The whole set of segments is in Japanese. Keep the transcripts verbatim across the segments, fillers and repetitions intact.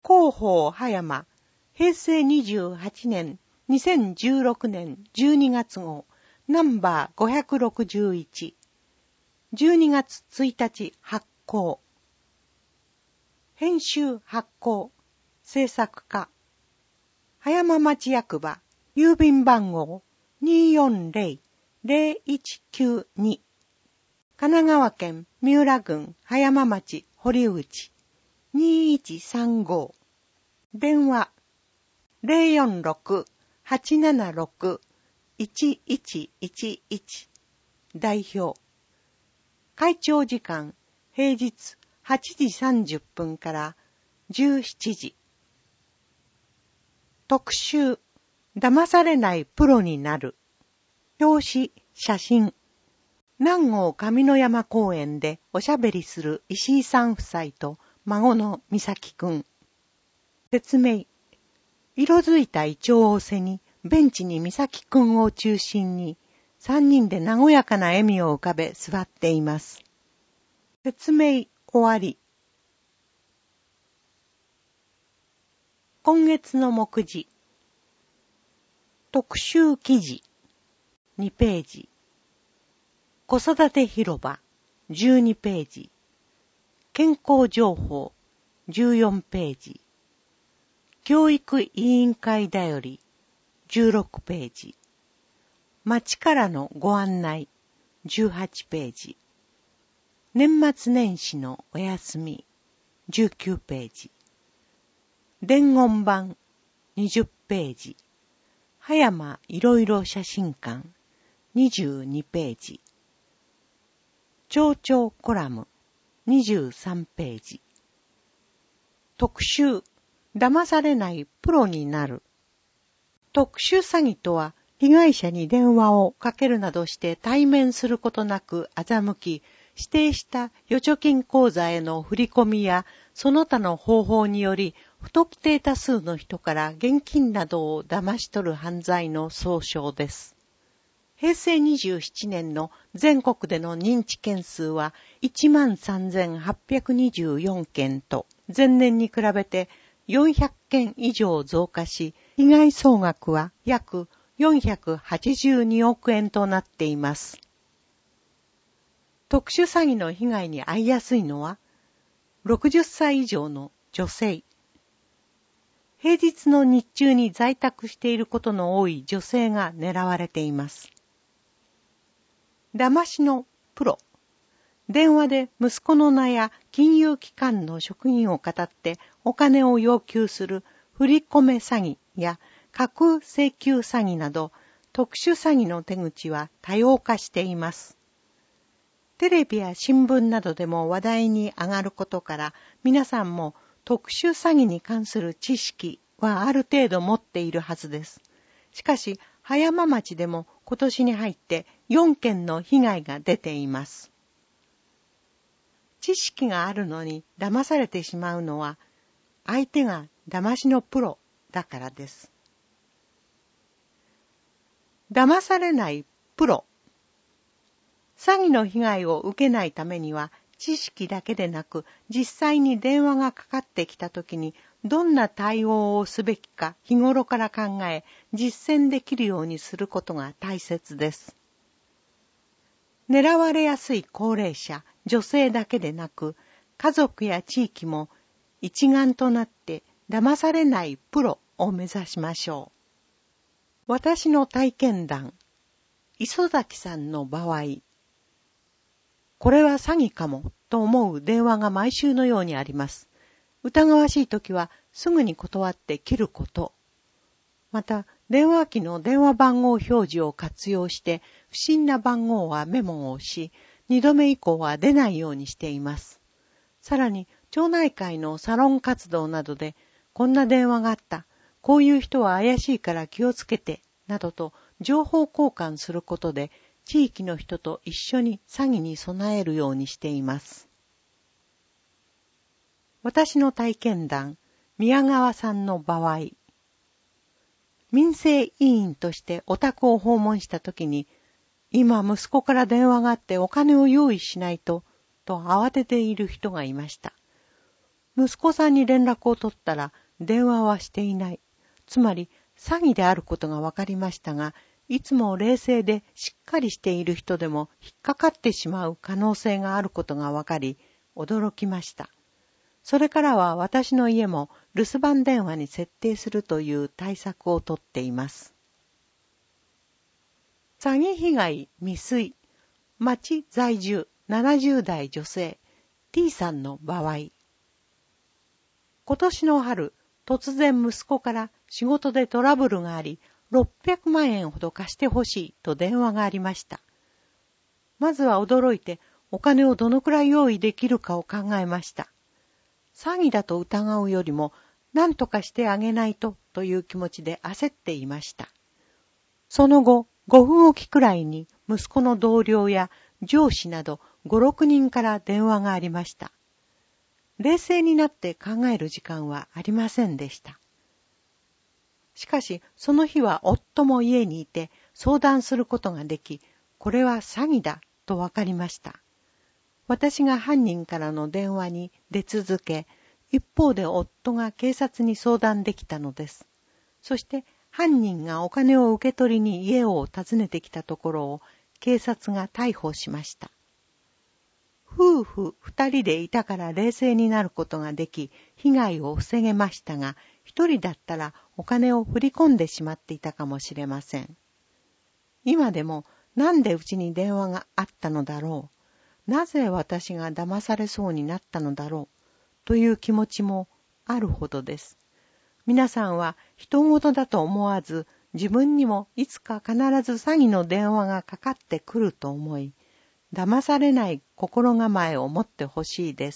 広報葉山、へいせいにじゅうはちねん、にせんじゅうろくねんじゅうにがつ号、ナンバーごひゃくろくじゅういち、じゅうにがつついたち発行。編集発行、制作課。葉山町役場、郵便番号 にーよんぜろぜろいちきゅうに。神奈川県三浦郡葉山町堀内にいちさんご。電話 ゼロよんろく はちななろく いちいちいちいち。代表。会長時間平日はちじさんじゅっぷんからじゅうしちじ。特集、騙されないプロになる。表紙、写真。南郷上野山公園でおしゃべりする石井さん夫妻と孫の美咲くん。説明。色づいたイチョウを背に、ベンチに美咲くんを中心に、三人で和やかな笑みを浮かべ座っています。説明終わり。今月の目次。特集記事にページ。子育て広場じゅうにページ。健康情報じゅうよんページ。教育委員会だよりじゅうろくページ。町からのご案内じゅうはちページ。年末年始のお休みじゅうきゅうページ。伝言版にじゅっページ。葉山いろいろ写真館にじゅうにページ。町長コラムにじゅうさんページ。特集、騙されないプロになる。特殊詐欺とは、被害者に電話をかけるなどして対面することなく欺き、指定した預貯金口座への振り込みや、その他の方法により、不特定多数の人から現金などを騙し取る犯罪の総称です。へいせいにじゅうななねんの全国での認知件数はいちまんさんぜんはっぴゃくにじゅうよんけんと前年に比べてよんひゃっけん以上増加し、被害総額は約よんひゃくはちじゅうにおくえんとなっています。特殊詐欺の被害に遭いやすいのはろくじゅっさい以上の女性。平日の日中に在宅していることの多い女性が狙われています。騙しのプロ。電話で息子の名や金融機関の職員を語ってお金を要求する振り込め詐欺や架空請求詐欺など特殊詐欺の手口は多様化しています。テレビや新聞などでも話題に上がることから皆さんも特殊詐欺に関する知識はある程度持っているはずです。しかし、葉山町でも今年に入ってよんけんの被害が出ています。知識があるのに騙されてしまうのは、相手が騙しのプロだからです。騙されないプロ。詐欺の被害を受けないためには、知識だけでなく、実際に電話がかかってきたときに、どんな対応をすべきか日頃から考え、実践できるようにすることが大切です。狙われやすい高齢者、女性だけでなく、家族や地域も一丸となって騙されないプロを目指しましょう。私の体験談、磯崎さんの場合、これは詐欺かもと思う電話が毎週のようにあります。疑わしいときはすぐに断って切ること。また、電話機の電話番号表示を活用して不審な番号はメモをし、二度目以降は出ないようにしています。さらに、町内会のサロン活動などで、こんな電話があった、こういう人は怪しいから気をつけて、などと情報交換することで、地域の人と一緒に詐欺に備えるようにしています。私の体験談、宮川さんの場合、民生委員としてお宅を訪問したときに、今息子から電話があってお金を用意しないと、と慌てている人がいました。 息子さんに連絡を取ったら電話はしていない。つまり詐欺であることが分かりましたが、いつも冷静でしっかりしている人でも引っかかってしまう可能性があることが分かり、驚きました。それからは私の家も留守番電話に設定するという対策をとっています。詐欺被害未遂。町在住ななじゅう代女性 T さんの場合。今年の春、突然息子から仕事でトラブルがあり、ろっぴゃくまんえんほど貸してほしいと電話がありました。まずは驚いてお金をどのくらい用意できるかを考えました。詐欺だと疑うよりも何とかしてあげないとという気持ちで焦っていました。その後、ごふんおきくらいに息子の同僚や上司などご、ろくにんから電話がありました。冷静になって考える時間はありませんでした。しかし、その日は夫も家にいて相談することができ、これは詐欺だとわかりました。私が犯人からの電話に出続け、一方で夫が警察に相談できたのです。そして犯人がお金を受け取りに家を訪ねてきたところを警察が逮捕しました。夫婦二人でいたから冷静になることができ、被害を防げましたが、一人だったらお金を振り込んでしまっていたかもしれません。今でもなんでうちに電話があったのだろう、なぜ私が騙されそうになったのだろう、という気持ちもあるほどです。皆さんは人事だと思わず、自分にもいつか必ず詐欺の電話がかかってくると思い、騙されない心構えを持ってほしいです。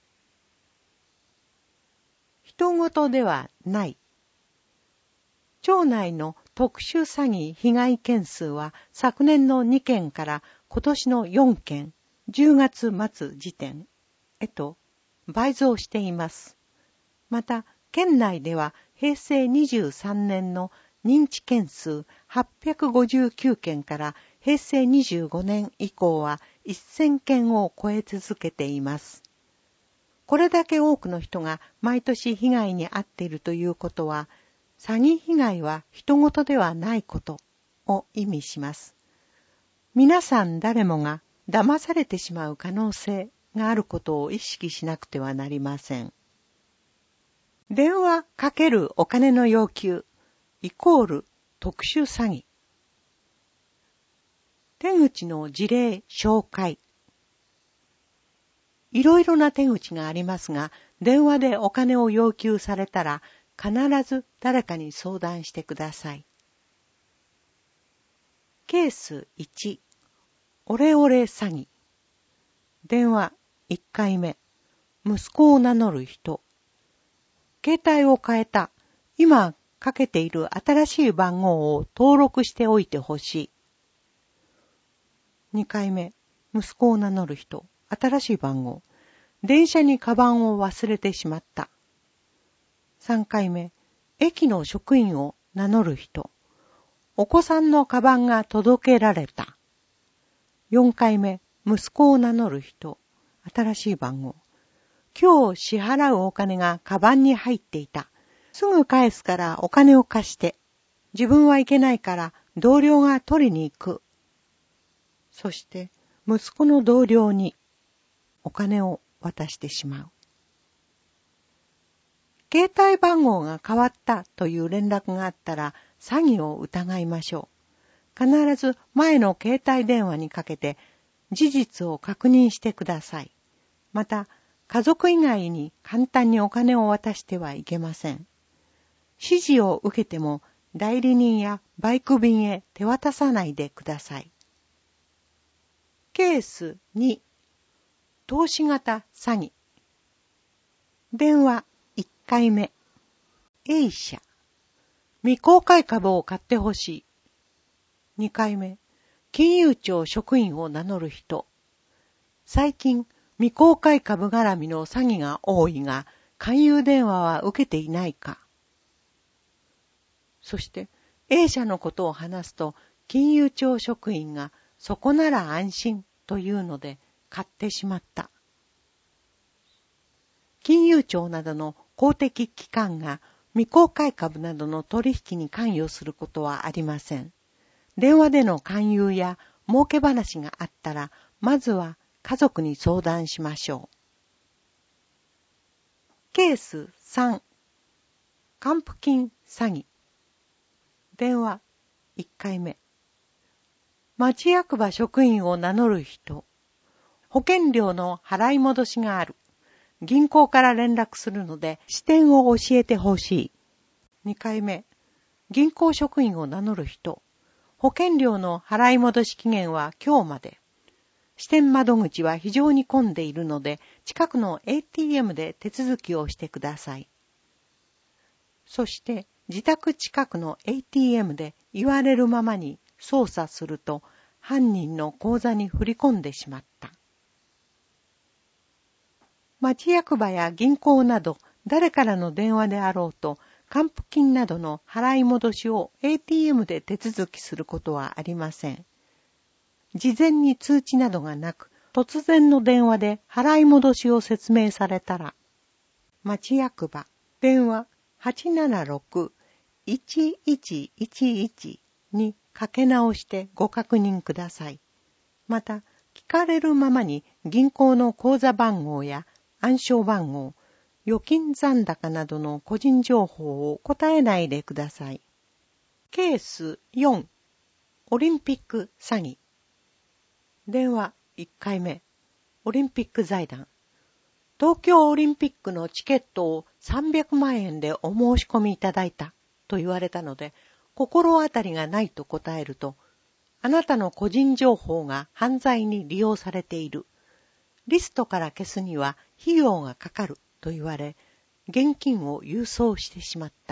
人事ではない。町内の特殊詐欺被害件数は昨年のにけんから今年のよんけん、じゅうがつ末時点へと倍増しています。また、県内では平成にじゅうさんねんの認知件数はっぴゃくごじゅうきゅうけんから平成にじゅうごねん以降はせんけんを超え続けています。これだけ多くの人が毎年被害に遭っているということは、詐欺被害は人事ではないことを意味します。皆さん誰もが騙されてしまう可能性があることを意識しなくてはなりません。電話かけるお金の要求イコール特殊詐欺。手口の事例紹介。いろいろな手口がありますが、電話でお金を要求されたら必ず誰かに相談してください。ケースいち、オレオレ詐欺。電話いっかいめ、息子を名乗る人。携帯を変えた。今かけている新しい番号を登録しておいてほしい。にかいめ、息子を名乗る人。新しい番号。電車にカバンを忘れてしまった。さんかいめ、駅の職員を名乗る人。お子さんのカバンが届けられた。よんかいめ、息子を名乗る人。新しい番号。今日支払うお金がカバンに入っていた。すぐ返すからお金を貸して。自分は行けないから同僚が取りに行く。そして息子の同僚にお金を渡してしまう。携帯番号が変わったという連絡があったら詐欺を疑いましょう。必ず前の携帯電話にかけて事実を確認してください。また、家族以外に簡単にお金を渡してはいけません。指示を受けても代理人やバイク便へ手渡さないでください。ケースに、投資型詐欺。電話いっかいめ、A 社。未公開株を買ってほしい。にかいめ、金融庁職員を名乗る人。最近、未公開株絡みの詐欺が多いが、勧誘電話は受けていないか。そして、A 社のことを話すと、金融庁職員が、そこなら安心というので、買ってしまった。 金融庁などの公的機関が未公開株などの取引に関与することはありません。電話での勧誘や儲け話があったら、まずは家族に相談しましょう。ケースさん、還付金詐欺。電話いっかいめ。町役場職員を名乗る人。保険料の払い戻しがある。銀行から連絡するので支店を教えてほしい。にかいめ。銀行職員を名乗る人。保険料の払い戻し期限は今日まで。支店窓口は非常に混んでいるので、近くの エーティーエム で手続きをしてください。そして、自宅近くの エーティーエム で言われるままに操作すると、犯人の口座に振り込んでしまった。町役場や銀行など、誰からの電話であろうと、還付金などの払い戻しを エーティーエム で手続きすることはありません。事前に通知などがなく、突然の電話で払い戻しを説明されたら、町役場、電話 はちななろく いちいちいちいち にかけ直してご確認ください。また、聞かれるままに銀行の口座番号や暗証番号、預金残高などの個人情報を答えないでください。ケースよん、オリンピック詐欺。電話いっかいめ、オリンピック財団。東京オリンピックのチケットをさんびゃくまんえんでお申し込みいただいたと言われたので、心当たりがないと答えると、あなたの個人情報が犯罪に利用されている。リストから消すには費用がかかると言われ、現金を郵送してしまった。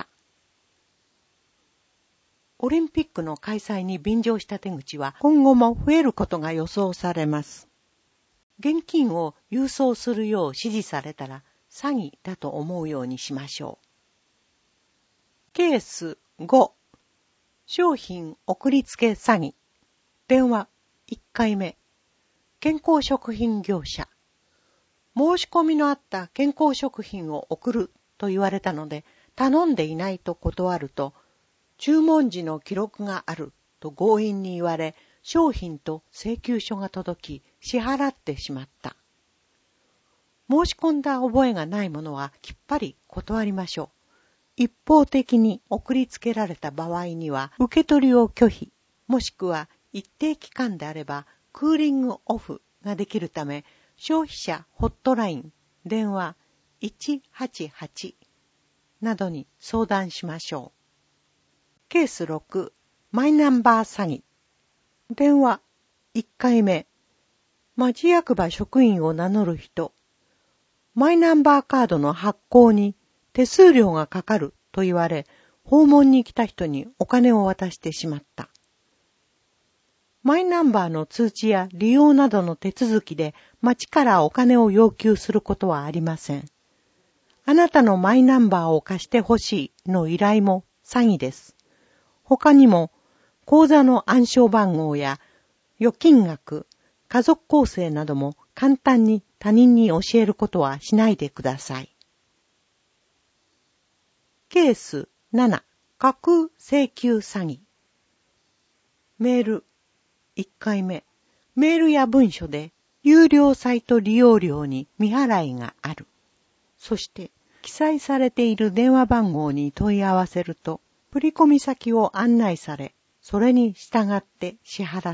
オリンピックの開催に便乗した手口は今後も増えることが予想されます。現金を郵送するよう指示されたら詐欺だと思うようにしましょう。ケースご、商品送りつけ詐欺。電話いっかいめ、健康食品業者。申し込みのあった健康食品を送ると言われたので、頼んでいないと断ると、注文時の記録があると強引に言われ、商品と請求書が届き、支払ってしまった。申し込んだ覚えがないものはきっぱり断りましょう。一方的に送りつけられた場合には、受け取りを拒否、もしくは一定期間であれば、クーリングオフができるため、消費者ホットライン、電話いちはちはちなどに相談しましょう。ケースろく、マイナンバー詐欺。電話いっかいめ、町役場職員を名乗る人。マイナンバーカードの発行に手数料がかかると言われ、訪問に来た人にお金を渡してしまった。マイナンバーの通知や利用などの手続きで町からお金を要求することはありません。あなたのマイナンバーを貸してほしいの依頼も詐欺です。他にも、口座の暗証番号や預金額、家族構成なども簡単に他人に教えることはしないでください。ケースなな、架空請求詐欺。メールいっかいめ、メールや文書で有料サイト利用料に未払いがある。そして記載されている電話番号に問い合わせると、振込先を案内され、それに従って支払った。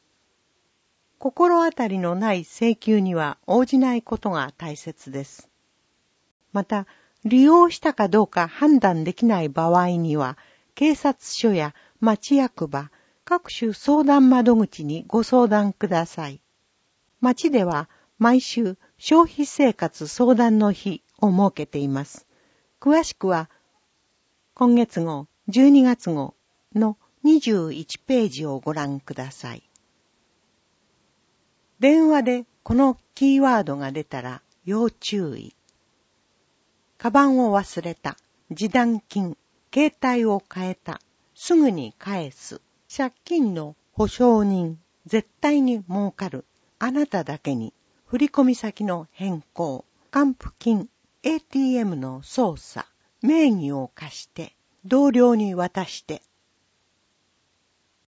心当たりのない請求には応じないことが大切です。また、利用したかどうか判断できない場合には、警察署や町役場、各種相談窓口にご相談ください。町では毎週消費生活相談の日を設けています。詳しくは、今月号、じゅうにがつ号のにじゅういちページをご覧ください。電話でこのキーワードが出たら要注意。カバンを忘れた、示談金、携帯を変えた、すぐに返す、借金の保証人、絶対に儲かる、あなただけに、振込先の変更、 還付金、エーティーエム の操作、名義を貸して、同僚に渡して